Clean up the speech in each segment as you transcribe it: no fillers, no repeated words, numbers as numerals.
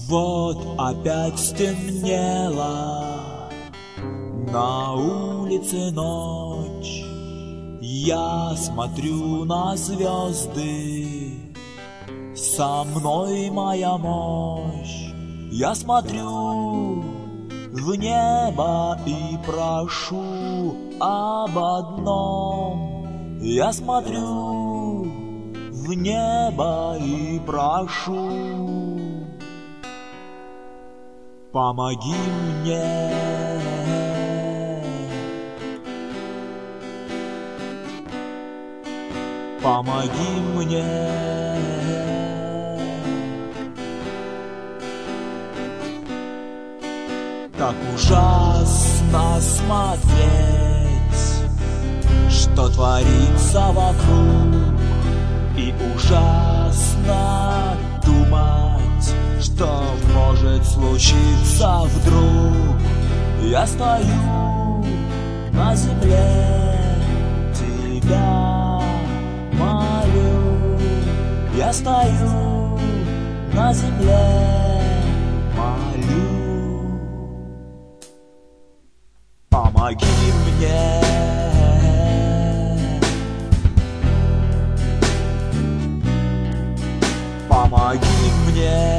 Вот опять стемнело, на улице ночь. Я смотрю на звезды, со мной моя мощь. Я смотрю в небо и прошу об одном. Я смотрю в небо и прошу: помоги мне. Помоги мне. Так ужасно смотреть, что творится вокруг, и ужасно думать, что может случиться вдруг. Я стою на земле, тебя молю. Я стою на земле, молю. Помоги мне. Помоги мне.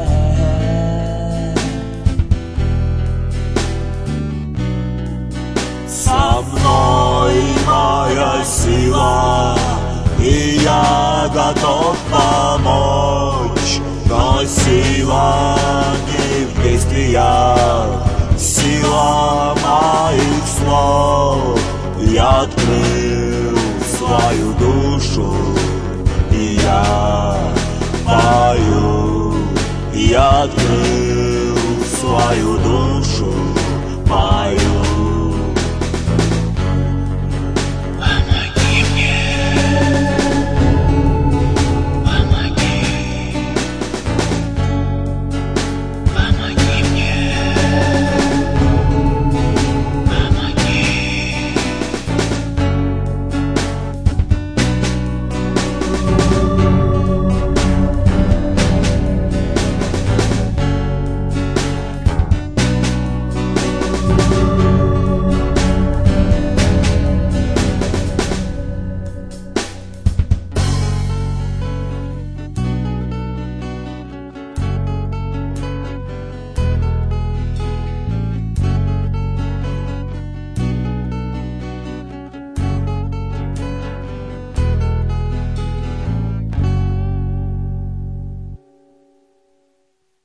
Со мной моя сила, и я готов помочь. Но сила не в действиях, сила моих слов. Я открыл свою душу, и я пою. Я открыл свою душу, пою.